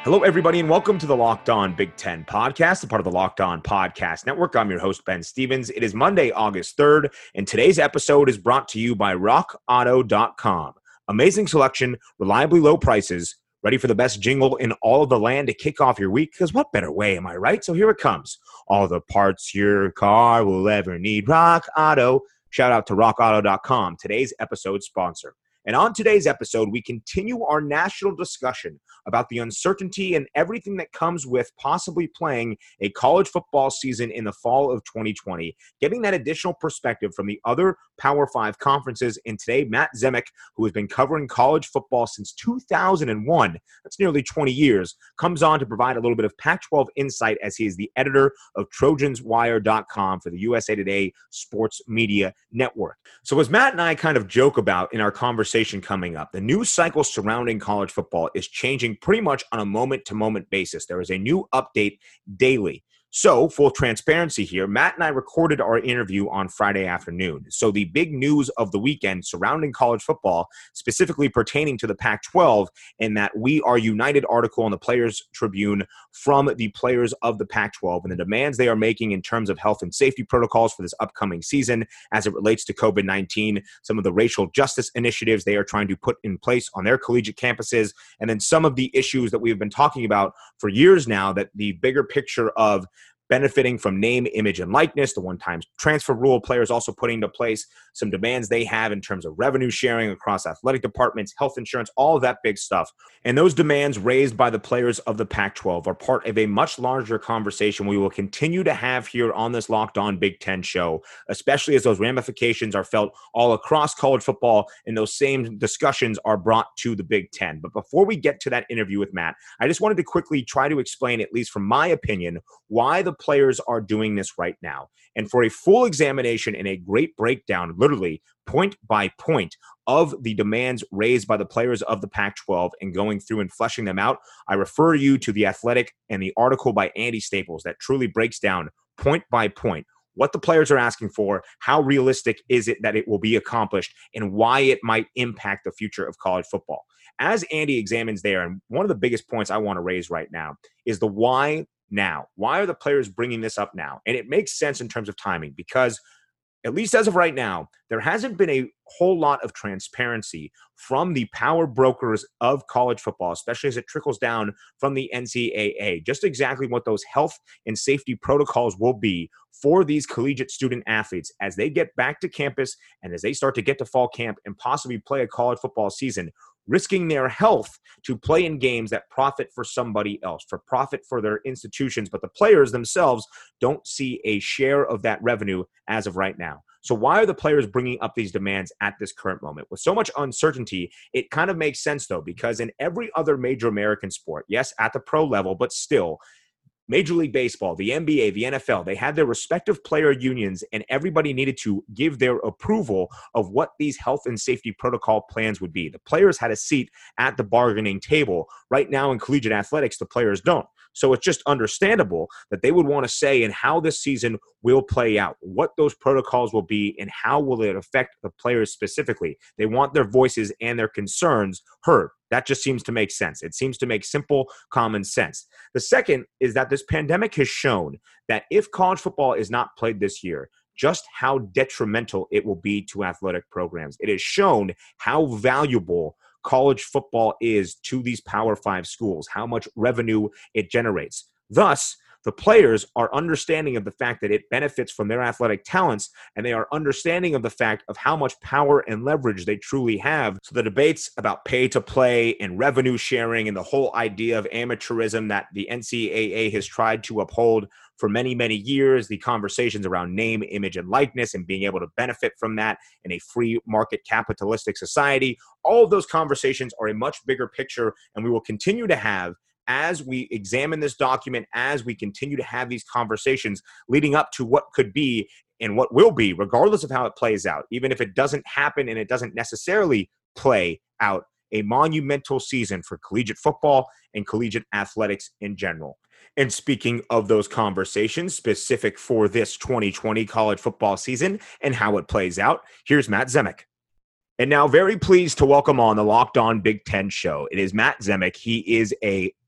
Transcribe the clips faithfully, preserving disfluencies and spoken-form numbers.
Hello, everybody, and welcome to the Locked On Big Ten podcast, a part of the Locked On Podcast Network. I'm your host, Ben Stevens. It is Monday, August third, and today's episode is brought to you by rock auto dot com. Amazing selection, reliably low prices, ready for the best jingle in all of the land to kick off your week, because what better way, am I right? So here it comes. All the parts your car will ever need. Rock Auto. Shout out to rock auto dot com, today's episode sponsor. And on today's episode, we continue our national discussion about the uncertainty and everything that comes with possibly playing a college football season in the fall of twenty twenty, getting that additional perspective from the other Power Five conferences. And today, Matt Zemek, who has been covering college football since two thousand one, that's nearly twenty years, comes on to provide a little bit of Pac twelve insight as he is the editor of Trojans Wire dot com for the U S A Today Sports Media Network. So as Matt and I kind of joke about in our conversation coming up, the news cycle surrounding college football is changing pretty much on a moment-to-moment basis. There is a new update daily. So, full transparency here, Matt and I recorded our interview on Friday afternoon. So the big news of the weekend surrounding college football, specifically pertaining to the Pac twelve, and that We Are United article on the Players Tribune from the players of the Pac twelve and the demands they are making in terms of health and safety protocols for this upcoming season as it relates to COVID nineteen, some of the racial justice initiatives they are trying to put in place on their collegiate campuses, and then some of the issues that we've been talking about for years now, that the bigger picture of benefiting from name, image, and likeness, the one-time transfer rule, players also putting into place some demands they have in terms of revenue sharing across athletic departments, health insurance, all of that big stuff. And those demands raised by the players of the Pac twelve are part of a much larger conversation we will continue to have here on this Locked On Big Ten show, especially as those ramifications are felt all across college football and those same discussions are brought to the Big Ten. But before we get to that interview with Matt, I just wanted to quickly try to explain, at least from my opinion, why the players are doing this right now. And for a full examination and a great breakdown, literally point by point, of the demands raised by the players of the Pac twelve and going through and fleshing them out, I refer you to The Athletic and the article by Andy Staples that truly breaks down point by point what the players are asking for, how realistic is it that it will be accomplished, and why it might impact the future of college football. As Andy examines there, and one of the biggest points I want to raise right now is the why now. Why are the players bringing this up now? And it makes sense in terms of timing because, at least as of right now, there hasn't been a whole lot of transparency from the power brokers of college football, especially as it trickles down from the N C double A, just exactly what those health and safety protocols will be for these collegiate student athletes as they get back to campus and as they start to get to fall camp and possibly play a college football season, risking their health to play in games that profit for somebody else, for profit for their institutions, but the players themselves don't see a share of that revenue as of right now. So why are the players bringing up these demands at this current moment? With so much uncertainty, it kind of makes sense, though, because in every other major American sport, yes, at the pro level, but still, Major League Baseball, the N B A, the N F L, they had their respective player unions, and everybody needed to give their approval of what these health and safety protocol plans would be. The players had a seat at the bargaining table. Right now in collegiate athletics, the players don't. So it's just understandable that they would want to say in how this season will play out, what those protocols will be, and how will it affect the players specifically. They want their voices and their concerns heard. That just seems to make sense. It seems to make simple, common sense. The second is that this pandemic has shown that if college football is not played this year, just how detrimental it will be to athletic programs. It has shown how valuable college football is to these Power Five schools, how much revenue it generates. Thus, the players are understanding of the fact that it benefits from their athletic talents, and they are understanding of the fact of how much power and leverage they truly have. So the debates about pay to play and revenue sharing and the whole idea of amateurism that the N C double A has tried to uphold for many, many years, the conversations around name, image, and likeness and being able to benefit from that in a free market capitalistic society, all of those conversations are a much bigger picture, and we will continue to have as we examine this document, as we continue to have these conversations leading up to what could be and what will be, regardless of how it plays out, even if it doesn't happen and it doesn't necessarily play out, a monumental season for collegiate football and collegiate athletics in general. And speaking of those conversations specific for this twenty twenty college football season and how it plays out, here's Matt Zemek. And now very pleased to welcome on the Locked On Big Ten show. It is Matt Zemek. He is a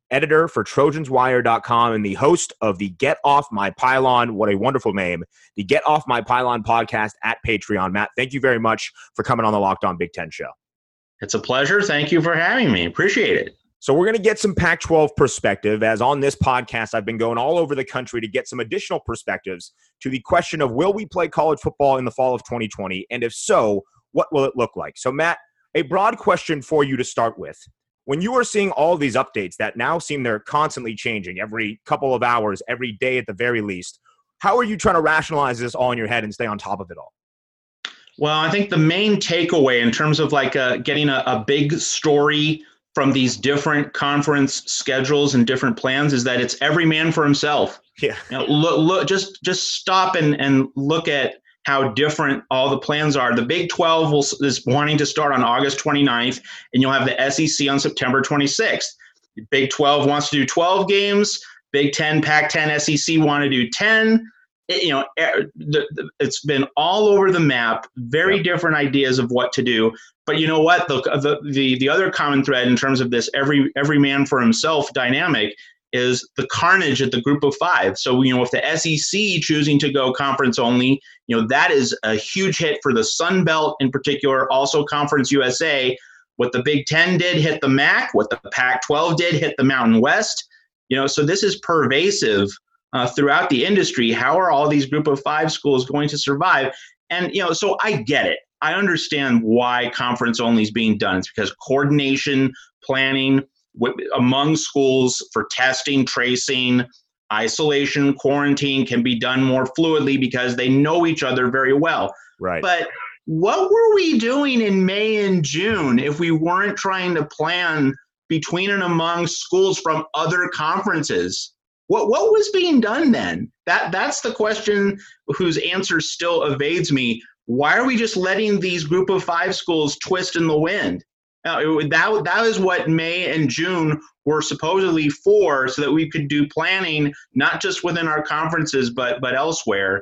editor for Trojans Wire dot com and the host of the Get Off My Pylon, what a wonderful name, the Get Off My Pylon podcast at Patreon. Matt, thank you very much for coming on the Locked On Big Ten show. It's a pleasure. Thank you for having me. Appreciate it. So we're going to get some Pac twelve perspective, as on this podcast, I've been going all over the country to get some additional perspectives to the question of, will we play college football in the fall of twenty twenty? And if so, what will it look like? So Matt, a broad question for you to start with. When you are seeing all these updates that now seem they're constantly changing every couple of hours, every day at the very least, how are you trying to rationalize this all in your head and stay on top of it all? Well, I think the main takeaway in terms of like uh, getting a, a big story from these different conference schedules and different plans is that it's every man for himself. Yeah. You know, look, look, just just stop and, and look at how different all the plans are. The Big twelve will, is wanting to start on August twenty-ninth, and you'll have the S E C on September twenty-sixth. The Big twelve wants to do twelve games. Big ten, Pac ten, S E C want to do ten. It, you know, the, the, it's been all over the map, very yep. different ideas of what to do. But you know what? The, the the the other common thread in terms of this every every man for himself dynamic is the carnage at the group of five. So, you know, if the S E C choosing to go conference only, you know, that is a huge hit for the Sun Belt in particular, also Conference U S A. What the Big Ten did hit the M A C, what the Pac twelve did hit the Mountain West. You know, so this is pervasive uh, throughout the industry. How are all these group of five schools going to survive? And, you know, so I get it. I understand why conference only is being done. It's because coordination, planning w- among schools for testing, tracing, isolation, quarantine can be done more fluidly because they know each other very well. Right. But what were we doing in May and June if we weren't trying to plan between and among schools from other conferences? What what was being done then? That that's the question whose answer still evades me. Why are we just letting these group of five schools twist in the wind? Uh, it, that, that is what May and June were supposedly for, so that we could do planning, not just within our conferences, but but elsewhere.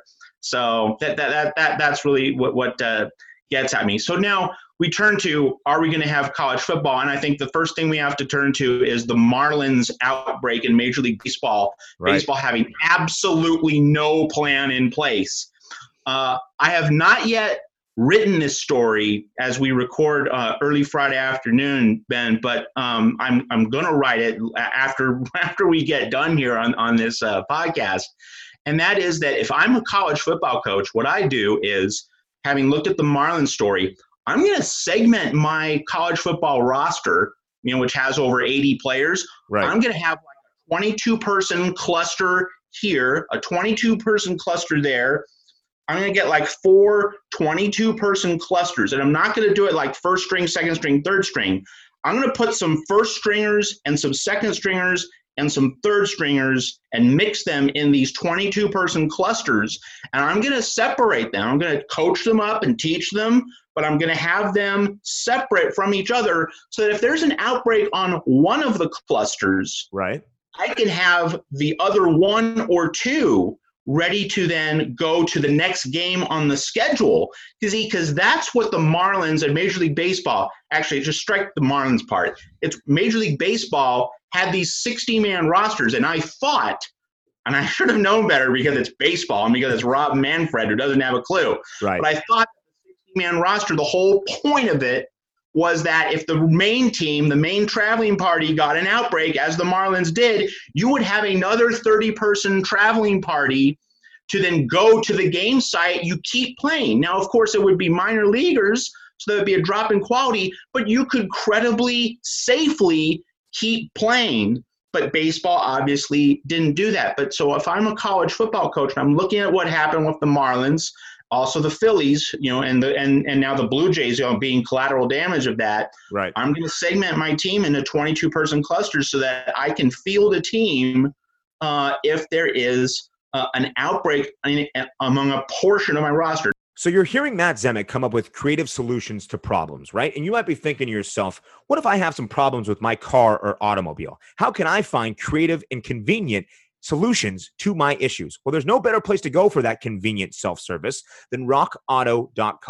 So that that that, that that's really what, what uh, gets at me. So now we turn to, are we going to have college football? And I think the first thing we have to turn to is the Marlins outbreak in Major League Baseball, right. Baseball having absolutely no plan in place. Uh, I have not yet written this story as we record uh, early Friday afternoon, Ben, but um, I'm I'm going to write it after after we get done here on, on this uh, podcast. And that is that if I'm a college football coach, what I do is, having looked at the Marlins story, I'm going to segment my college football roster, you know, which has over eighty players. Right. I'm going to have like a twenty-two person cluster here, a twenty-two person cluster there. I'm going to get like four twenty-two person clusters, and I'm not going to do it like first string, second string, third string. I'm going to put some first stringers and some second stringers and some third stringers and mix them in these twenty-two person clusters. And I'm going to separate them. I'm going to coach them up and teach them, but I'm going to have them separate from each other so that if there's an outbreak on one of the clusters, right, I can have the other one or two ready to then go to the next game on the schedule. Because that's what the Marlins and Major League Baseball, actually just strike the Marlins part, it's Major League Baseball had these sixty man rosters, and I thought, and I should have known better because it's baseball and because it's Rob Manfred who doesn't have a clue, right. but I thought the sixty man roster, the whole point of it was that if the main team, the main traveling party got an outbreak, as the Marlins did, you would have another thirty person traveling party to then go to the game site. You keep playing. Now, of course, it would be minor leaguers, so there would be a drop in quality, but you could credibly, safely keep playing. But baseball obviously didn't do that. But so if I'm a college football coach and I'm looking at what happened with the Marlins, also the Phillies, you know, and the and, and now the Blue Jays, you know, being collateral damage of that, right. I'm going to segment my team into twenty-two person clusters so that I can field a team uh, if there is uh, an outbreak in, among a portion of my roster. So you're hearing Matt Zemek come up with creative solutions to problems, right? And you might be thinking to yourself, what if I have some problems with my car or automobile? How can I find creative and convenient solutions to my issues? Well, there's no better place to go for that convenient self-service than rock auto dot com.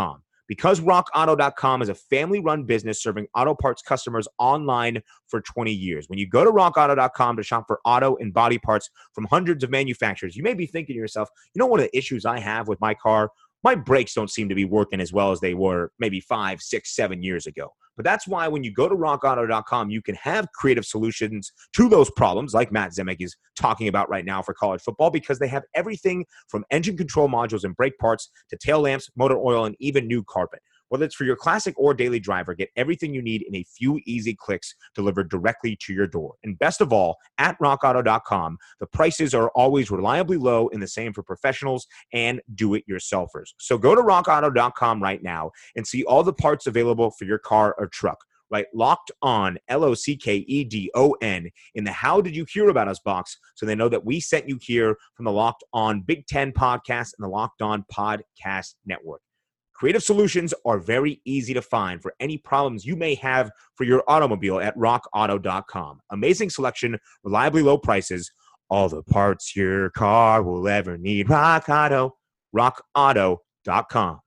Because rock auto dot com is a family-run business serving auto parts customers online for twenty years. When you go to rock auto dot com to shop for auto and body parts from hundreds of manufacturers, you may be thinking to yourself, you know, one of the issues I have with my car, my brakes don't seem to be working as well as they were maybe five, six, seven years ago. But that's why when you go to rock auto dot com, you can have creative solutions to those problems like Matt Zemek is talking about right now for college football, because they have everything from engine control modules and brake parts to tail lamps, motor oil, and even new carpet. Whether it's for your classic or daily driver, get everything you need in a few easy clicks delivered directly to your door. And best of all, at rock auto dot com, the prices are always reliably low and the same for professionals and do-it-yourselfers. So go to rock auto dot com right now and see all the parts available for your car or truck. Right, Locked On, L O C K E D O N, in the How Did You Hear About Us box, so they know that we sent you here from the Locked On Big Ten podcast and the Locked On Podcast Network. Creative solutions are very easy to find for any problems you may have for your automobile at rock auto dot com. Amazing selection, reliably low prices, all the parts your car will ever need. Rock Auto, rock auto dot com.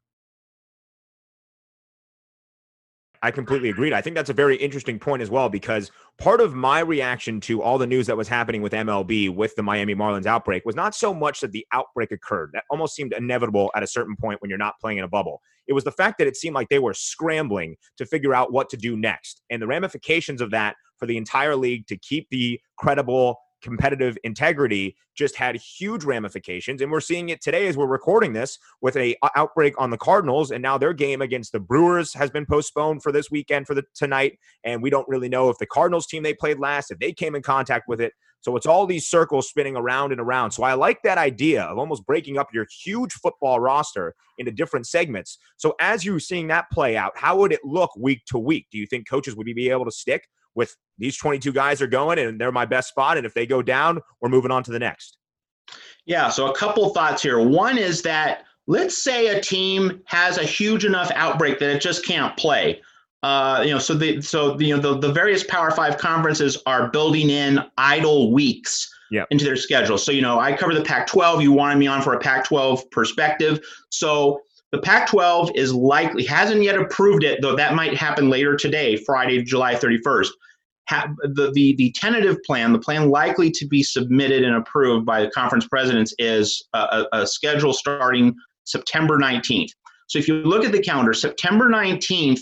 I completely agreed. I think that's a very interesting point as well, because part of my reaction to all the news that was happening with M L B, with the Miami Marlins outbreak, was not so much that the outbreak occurred. That almost seemed inevitable at a certain point when you're not playing in a bubble. It was the fact that it seemed like they were scrambling to figure out what to do next. And the ramifications of that for the entire league to keep the credible competitive integrity just had huge ramifications. And we're seeing it today as we're recording this with a outbreak on the Cardinals. And now their game against the Brewers has been postponed for this weekend for the tonight. And we don't really know if the Cardinals team they played last, if they came in contact with it. So it's all these circles spinning around and around. So I like that idea of almost breaking up your huge football roster into different segments. So as you're seeing that play out, how would it look week to week? Do you think coaches would be able to stick with these twenty-two guys are going and they're my best spot, and if they go down, we're moving on to the next? Yeah, so a couple thoughts here. One is that let's say a team has a huge enough outbreak that it just can't play. Uh, you know, so the so the, you know the, the various Power Five conferences are building in idle weeks yep. into their schedule. So you know, I cover the Pac twelve. You wanted me on for a Pac twelve perspective. So the Pac twelve is likely hasn't yet approved it, though that might happen later today, Friday, July thirty-first. Ha- the, the the tentative plan, the plan likely to be submitted and approved by the conference presidents, is a, a, a schedule starting September nineteenth. So if you look at the calendar, September nineteenth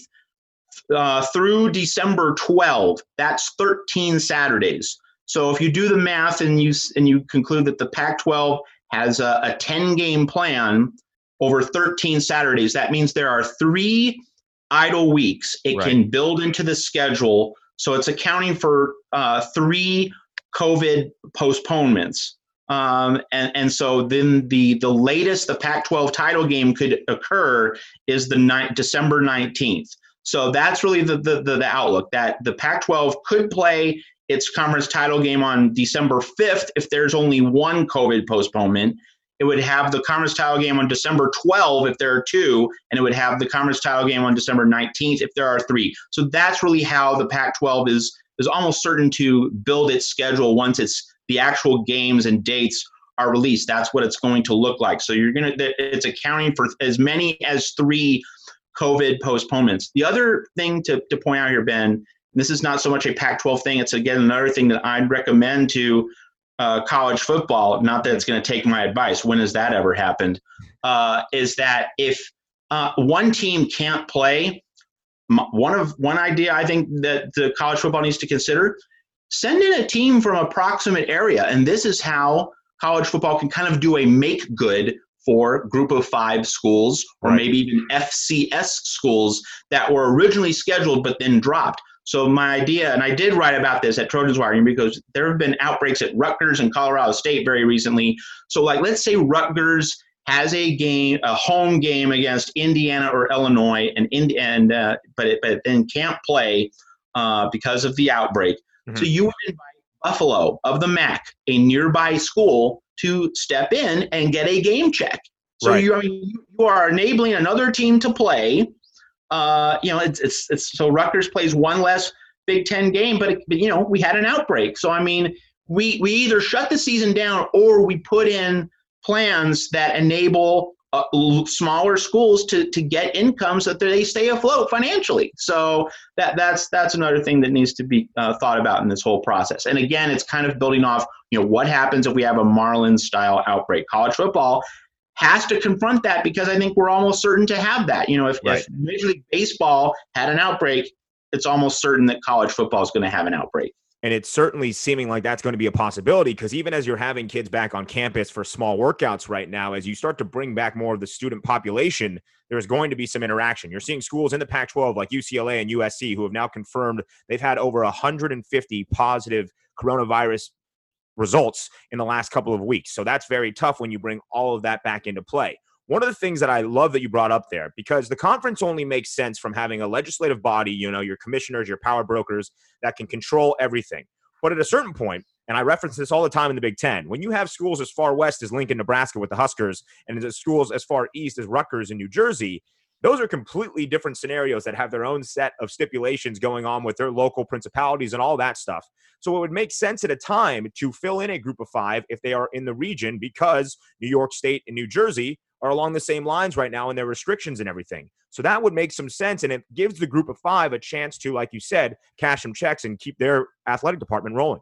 uh, through December twelfth, that's thirteen Saturdays. So if you do the math and you and you conclude that the Pac twelve has a, a ten-game plan over thirteen Saturdays, that means there are three idle weeks it right. can build into the schedule. So it's accounting for uh, three COVID postponements. Um, and, and so then the, the latest the Pac twelve title game could occur is the ni- December nineteenth. So that's really the, the, the, the outlook, that the Pac twelve could play its conference title game on December fifth if there's only one COVID postponement. It would have the conference title game on December twelfth if there are two, and it would have the conference title game on December nineteenth if there are three. So that's really how the Pac twelve is is almost certain to build its schedule once it's the actual games and dates are released. That's what it's going to look like. So you're gonna it's accounting for as many as three COVID postponements. The other thing to, to point out here, Ben, this is not so much a Pac twelve thing. It's again another thing that I'd recommend to Uh, college football, not that it's going to take my advice, when has that ever happened, uh, is that if uh, one team can't play, m- one of one idea I think that the college football needs to consider, send in a team from a proximate area. And this is how college football can kind of do a make good for group of five schools, or right. maybe even F C S schools that were originally scheduled but then dropped. So my idea, and I did write about this at Trojans Wire, because there have been outbreaks at Rutgers and Colorado State very recently. So like, let's say Rutgers has a game, a home game against Indiana or Illinois, and and uh, but it, but it then can't play uh, because of the outbreak. Mm-hmm. So you would invite Buffalo of the M A C, a nearby school, to step in and get a game check. So right. you, I mean, you are enabling another team to play. Uh, you know, it's, it's, it's, so Rutgers plays one less Big Ten game, but, but, you know, we had an outbreak. So, I mean, we, we either shut the season down or we put in plans that enable uh, smaller schools to to get income so that they stay afloat financially. So that that's that's another thing that needs to be uh, thought about in this whole process. And again, it's kind of building off, you know, what happens if we have a Marlins style outbreak? College football has to confront that, because I think we're almost certain to have that. You know, if, right. if Major League Baseball had an outbreak, it's almost certain that college football is going to have an outbreak. And it's certainly seeming like that's going to be a possibility, because even as you're having kids back on campus for small workouts right now, as you start to bring back more of the student population, there's going to be some interaction. You're seeing schools in the Pac twelve like U C L A and U S C who have now confirmed they've had over one hundred fifty positive coronavirus results in the last couple of weeks. So that's very tough when you bring all of that back into play. One of the things that I love that you brought up there, because the conference only makes sense from having a legislative body, you know, your commissioners, your power brokers that can control everything. But at a certain point, and I reference this all the time in the Big Ten, when you have schools as far west as Lincoln, Nebraska with the Huskers, and as schools as far east as Rutgers in New Jersey, those are completely different scenarios that have their own set of stipulations going on with their local principalities and all that stuff. So it would make sense at a time to fill in a group of five if they are in the region, because New York State and New Jersey are along the same lines right now in their restrictions and everything. So that would make some sense, and it gives the group of five a chance to, like you said, cash some checks and keep their athletic department rolling.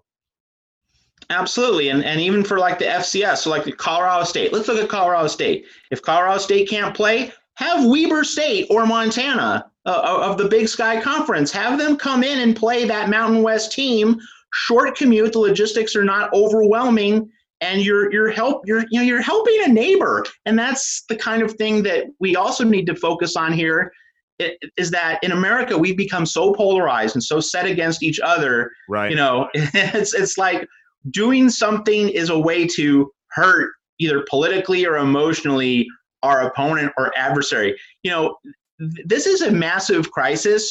Absolutely. And and even for like the F C S, so like the Colorado State, let's look at Colorado State. If Colorado State can't play, have Weber State or Montana uh, of the Big Sky Conference, have them come in and play that Mountain West team. Short commute, the logistics are not overwhelming, and you're you're help you're you know you're helping a neighbor. And that's the kind of thing that we also need to focus on here, is that in America we've become so polarized and so set against each other. Right. You know, it's it's like doing something is a way to hurt either politically or emotionally our opponent or adversary. You know, th- this is a massive crisis.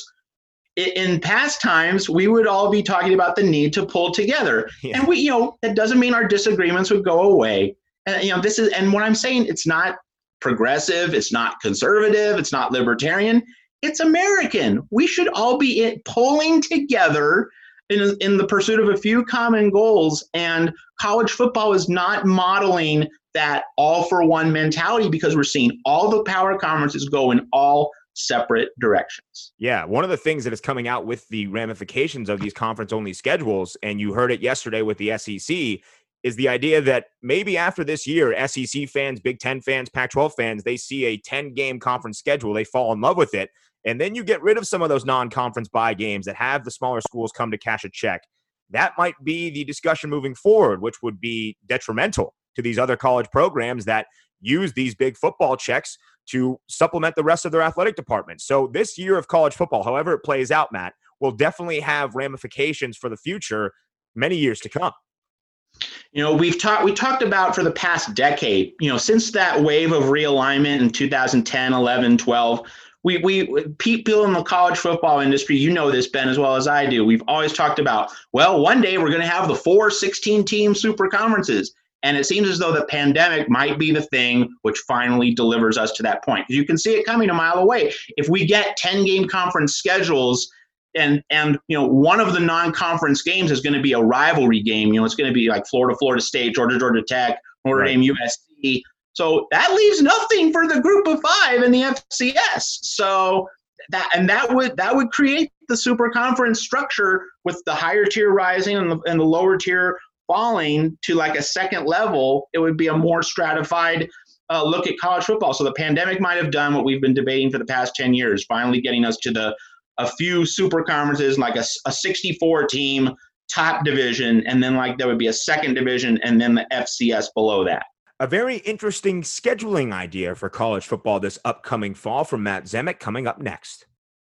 In past times, we would all be talking about the need to pull together. Yeah. And we, you know, that doesn't mean our disagreements would go away. And, you know, this is, and what I'm saying, it's not progressive, it's not conservative, it's not libertarian, it's American. We should all be in, pulling together in, in the pursuit of a few common goals. And college football is not modeling that all for one mentality, because we're seeing all the power conferences go in all separate directions. Yeah, one of the things that is coming out with the ramifications of these conference-only schedules, and you heard it yesterday with the S E C, is the idea that maybe after this year, S E C fans, Big Ten fans, Pac twelve fans, they see a ten-game conference schedule, they fall in love with it, and then you get rid of some of those non-conference bye games that have the smaller schools come to cash a check. That might be the discussion moving forward, which would be detrimental to these other college programs that use these big football checks to supplement the rest of their athletic department. So this year of college football, however it plays out, Matt, will definitely have ramifications for the future many years to come. You know, we've talked we talked about for the past decade, you know, since that wave of realignment in two thousand ten, eleven, twelve, we we people in the college football industry, you know this, Ben, as well as I do, we've always talked about, well, one day we're going to have the four sixteen-team super conferences. And it seems as though the pandemic might be the thing which finally delivers us to that point. You can see it coming a mile away. If we get ten-game conference schedules, and and you know one of the non-conference games is going to be a rivalry game. You know, it's going to be like Florida, Florida State, Georgia, Georgia Tech, Notre Right. Dame, U S C. So that leaves nothing for the group of five in the F C S. So that and that would that would create the super conference structure with the higher tier rising and the, and the lower tier falling to like a second level. It would be a more stratified uh, look at college football. So the pandemic might have done what we've been debating for the past ten years, finally getting us to the a few super conferences, like a, a sixty-four team top division, and then like there would be a second division, and then the F C S below that. A very interesting scheduling idea for college football this upcoming fall from Matt Zemek, coming up next.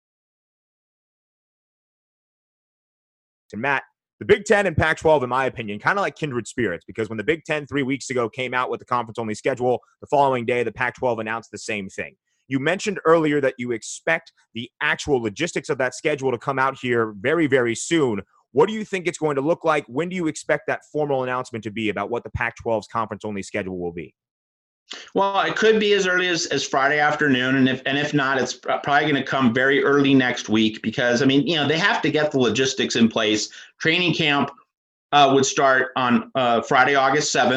And Matt, the Big Ten and Pac twelve, in my opinion, kind of like kindred spirits, because when the Big Ten three weeks ago came out with the conference-only schedule, the following day, the Pac twelve announced the same thing. You mentioned earlier that you expect the actual logistics of that schedule to come out here very, very soon. What do you think it's going to look like? When do you expect that formal announcement to be about what the Pac twelve's conference-only schedule will be? Well, it could be as early as, as Friday afternoon, and if and if not, it's probably going to come very early next week, because, I mean, you know, they have to get the logistics in place. Training camp uh, would start on uh, Friday, August seventh.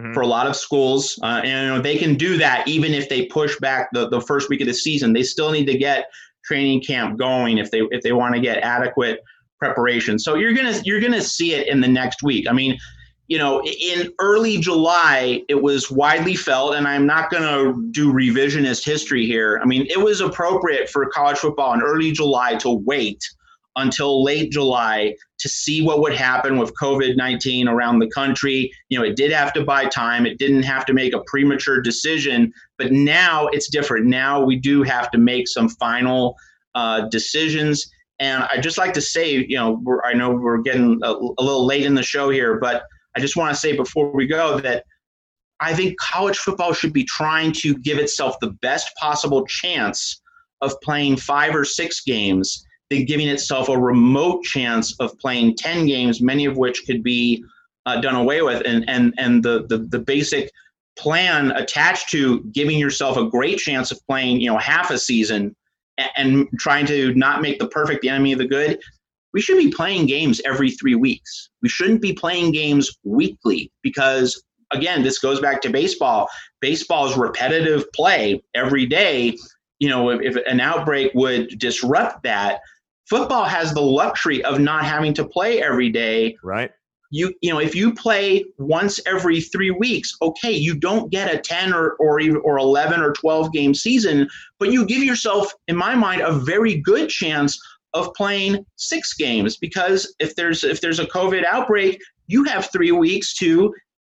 mm-hmm. for a lot of schools. Uh, and you know, they can do that even if they push back the, the first week of the season. They still need to get training camp going if they if they want to get adequate preparation. So you're gonna you're gonna see it in the next week. I mean, you know, in early July, it was widely felt, and I'm not going to do revisionist history here. I mean, it was appropriate for college football in early July to wait until late July to see what would happen with COVID nineteen around the country. You know, it did have to buy time. It didn't have to make a premature decision. But now it's different. Now we do have to make some final uh, decisions. And I'd just like to say, you know, we're, I know we're getting a, a little late in the show here, but I just want to say before we go that I think college football should be trying to give itself the best possible chance of playing five or six games than giving itself a remote chance of playing ten games, many of which could be uh, done away with. And and and the, the the basic plan attached to giving yourself a great chance of playing, you know, half a season and, and trying to not make the perfect the enemy of the good. We should be playing games every three weeks. We shouldn't be playing games weekly because, again, this goes back to baseball. Baseball is repetitive play every day. You know, if, if an outbreak would disrupt that, football has the luxury of not having to play every day. Right. You you know, if you play once every three weeks, okay, you don't get a ten or or even or eleven or twelve game season, but you give yourself, in my mind, a very good chance of playing six games, because if there's if there's a COVID outbreak, you have three weeks to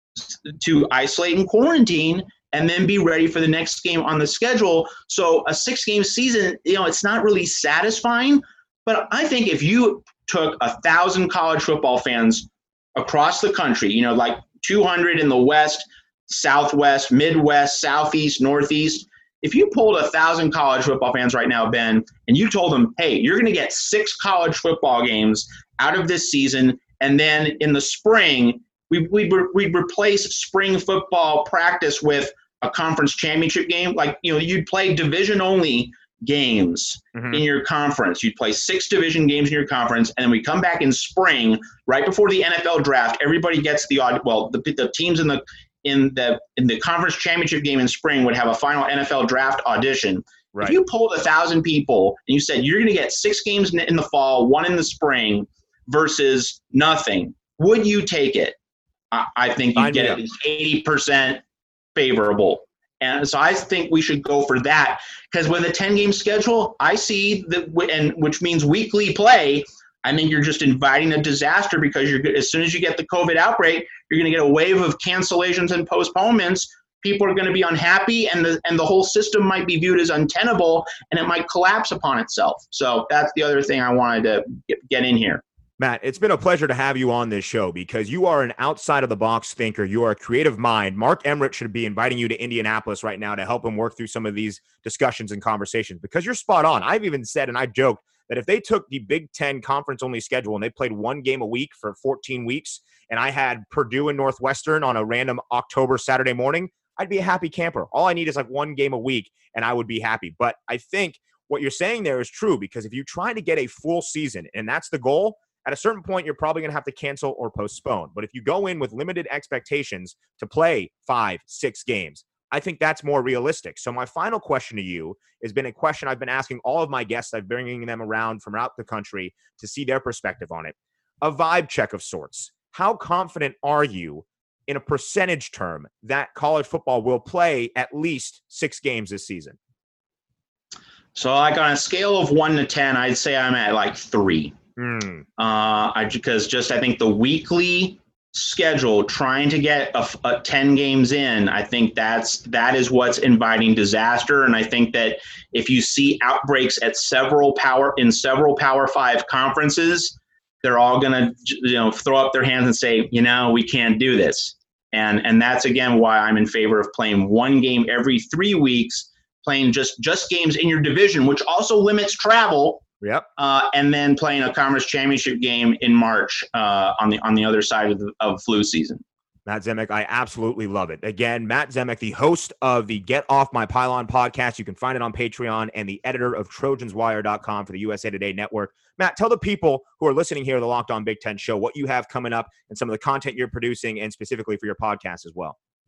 to isolate and quarantine and then be ready for the next game on the schedule. So a six game season, you know, it's not really satisfying, but I think if you took a thousand college football fans across the country, you know, like two hundred in the West, Southwest, Midwest, Southeast, Northeast, if you pulled a thousand college football fans right now, Ben, and you told them, hey, you're going to get six college football games out of this season, and then in the spring, we we we replace spring football practice with a conference championship game. Like, you know, you'd play division only games mm-hmm. in your conference. You'd play six division games in your conference, and then we come back in spring, right before the N F L draft. Everybody gets the odd. Well, the the teams in the in the in the conference championship game in spring would have a final N F L draft audition. Right. If you polled a thousand people and you said you're going to get six games in the fall, one in the spring, versus nothing, would you take it? I, I think you'd get at least eighty percent favorable. And so I think we should go for that, because with a ten game schedule, I see that, and which means weekly play. I think you're just inviting a disaster, because you're as soon as you get the COVID outbreak, you're going to get a wave of cancellations and postponements. People are going to be unhappy, and the and the whole system might be viewed as untenable, and it might collapse upon itself. So that's the other thing I wanted to get, get in here. Matt, it's been a pleasure to have you on this show, because you are an outside-of-the-box thinker. You are a creative mind. Mark Emmert should be inviting you to Indianapolis right now to help him work through some of these discussions and conversations, because you're spot on. I've even said, and I joked, that if they took the Big Ten conference-only schedule and they played one game a week for fourteen weeks, and I had Purdue and Northwestern on a random October Saturday morning, I'd be a happy camper. All I need is like one game a week, and I would be happy. But I think what you're saying there is true, because if you try to get a full season, and that's the goal, at a certain point, you're probably going to have to cancel or postpone. But if you go in with limited expectations to play five, six games, I think that's more realistic. So my final question to you has been a question I've been asking all of my guests. I've been bringing them around from out the country to see their perspective on it. A vibe check of sorts. How confident are you in a percentage term that college football will play at least six games this season? So like on a scale of one to ten, I'd say I'm at like three. Mm. Uh, I, because just I think the weekly schedule, trying to get a, a ten games in, I think that's that is what's inviting disaster. And I think that if you see outbreaks at several power in several Power Five conferences, they're all going to you know throw up their hands and say, you know, we can't do this. And and that's again why I'm in favor of playing one game every three weeks, playing just just games in your division, which also limits travel. Yep. Uh, and then playing a conference championship game in March uh, on the on the other side of the of flu season. Matt Zemek, I absolutely love it. Again, Matt Zemek, the host of the Get Off My Pylon podcast. You can find it on Patreon, and the editor of Trojans Wire dot com for the U S A Today Network. Matt, tell the people who are listening here to the Locked On Big Ten show what you have coming up and some of the content you're producing, and specifically for your podcast as well.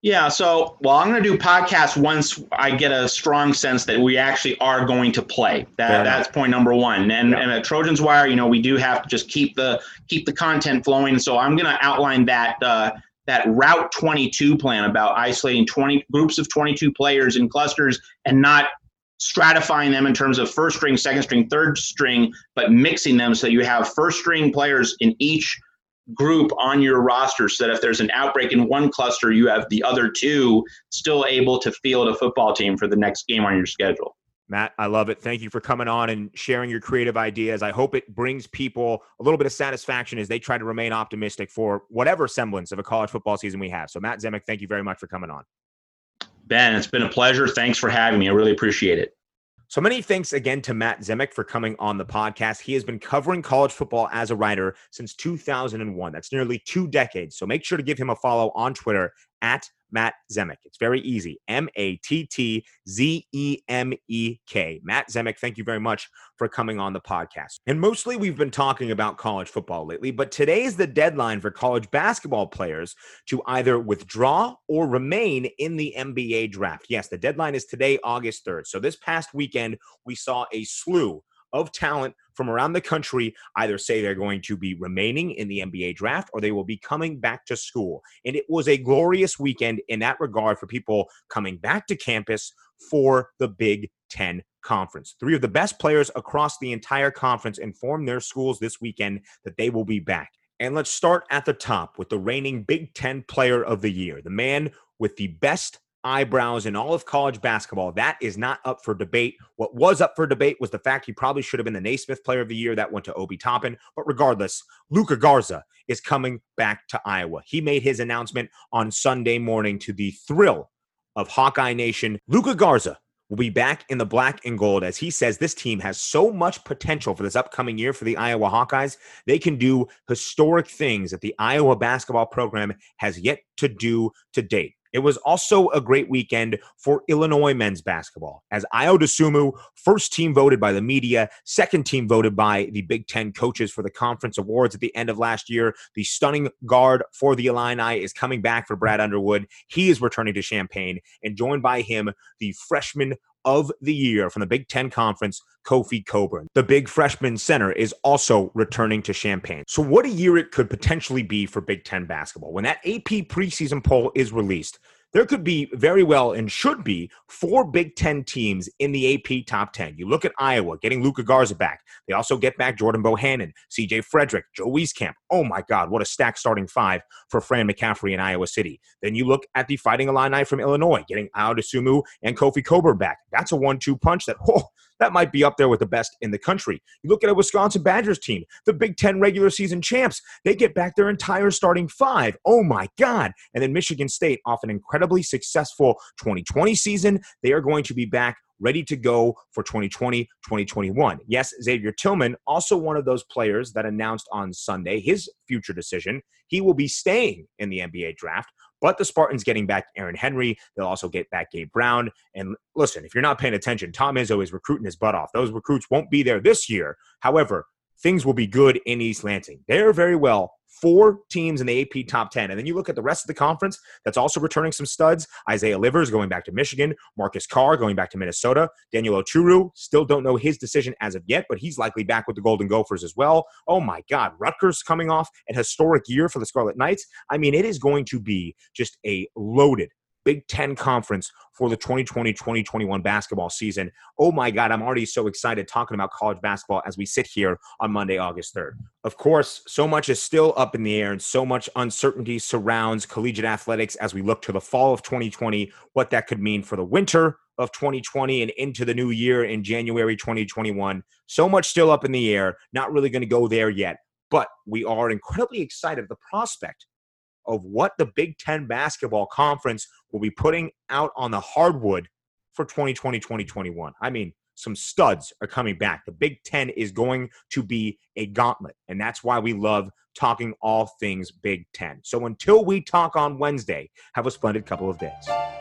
Yeah, so, well, I'm going to do podcasts once I get a strong sense that we actually are going to play. That that's point number one. And Yeah. and at Trojans Wire, you know, we do have to just keep the keep the content flowing. So I'm going to outline that uh, that Route twenty-two plan about isolating twenty groups of twenty-two players in clusters and not stratifying them in terms of first string, second string, third string, but mixing them so you have first string players in each group on your roster so that if there's an outbreak in one cluster, you have the other two still able to field a football team for the next game on your schedule. Matt, I love it. Thank you for coming on and sharing your creative ideas. I hope it brings people a little bit of satisfaction as they try to remain optimistic for whatever semblance of a college football season we have. So Matt Zemek, thank you very much for coming on. Ben, it's been a pleasure. Thanks for having me. I really appreciate it. So many thanks again to Matt Zemek for coming on the podcast. He has been covering college football as a writer since two thousand one. That's nearly two decades. So make sure to give him a follow on Twitter at Matt Zemek. It's very easy. M A T T Z E M E K. Matt Zemek, thank you very much for coming on the podcast. And mostly we've been talking about college football lately, but today is the deadline for college basketball players to either withdraw or remain in the N B A draft. Yes, the deadline is today, August third. So this past weekend, we saw a slew of talent from around the country either say they're going to be remaining in the N B A draft or they will be coming back to school. And it was a glorious weekend in that regard for people coming back to campus for the Big Ten Conference. Three of the best players across the entire conference informed their schools this weekend that they will be back. And let's start at the top with the reigning Big Ten Player of the Year, the man with the best eyebrows in all of college basketball. That is not up for debate. What was up for debate was the fact he probably should have been the Naismith Player of the Year. That went to Obi Toppin. But regardless, Luka Garza is coming back to Iowa. He made his announcement on Sunday morning to the thrill of Hawkeye Nation. Luka Garza will be back in the black and gold as he says this team has so much potential for this upcoming year for the Iowa Hawkeyes. They can do historic things that the Iowa basketball program has yet to do to date. It was also a great weekend for Illinois men's basketball, as Ayo Dosunmu, first team voted by the media, second team voted by the Big Ten coaches for the conference awards at the end of last year. The stunning guard for the Illini is coming back for Brad Underwood. He is returning to Champaign, and joined by him, the freshman of the year from the Big Ten Conference, Kofi Cockburn. The big freshman center is also returning to Champaign. So what a year it could potentially be for Big Ten basketball. When that A P preseason poll is released, there could be very well and should be four Big Ten teams in the A P top ten. You look at Iowa getting Luka Garza back. They also get back Jordan Bohannon, C J Frederick, Joe Wieskamp. Oh my God, what a stacked starting five for Fran McCaffrey in Iowa City. Then you look at the Fighting Illini from Illinois, getting Ayo Dosunmu and Kofi Cockburn back. That's a one two punch that, oh, that might be up there with the best in the country. You look at a Wisconsin Badgers team, the Big Ten regular season champs. They get back their entire starting five. Oh my God. And then Michigan State, off an incredibly successful twenty twenty season, they are going to be back ready to go for twenty twenty, twenty twenty-one. Yes, Xavier Tillman, also one of those players that announced on Sunday his future decision. He will be staying in the N B A draft, but the Spartans getting back Aaron Henry. They'll also get back Gabe Brown. And listen, if you're not paying attention, Tom Izzo is recruiting his butt off. Those recruits won't be there this year. However, things will be good in East Lansing. They're very well four teams in the A P top ten. And then you look at the rest of the conference that's also returning some studs. Isaiah Livers going back to Michigan. Marcus Carr going back to Minnesota. Daniel Oturu, still don't know his decision as of yet, but he's likely back with the Golden Gophers as well. Oh my God, Rutgers coming off an historic year for the Scarlet Knights. I mean, it is going to be just a loaded Big Ten Conference for the twenty twenty, twenty twenty-one basketball season. Oh my God, I'm already so excited talking about college basketball as we sit here on Monday, August third. Of course, so much is still up in the air and so much uncertainty surrounds collegiate athletics as we look to the fall of twenty twenty, what that could mean for the winter of twenty twenty and into the new year in January twenty twenty-one. So much still up in the air, not really going to go there yet, but we are incredibly excited at the prospect of what the Big Ten basketball conference will be putting out on the hardwood for twenty twenty, twenty twenty-one. I mean, some studs are coming back. The Big Ten is going to be a gauntlet, and that's why we love talking all things Big Ten. So until we talk on Wednesday, have a splendid couple of days.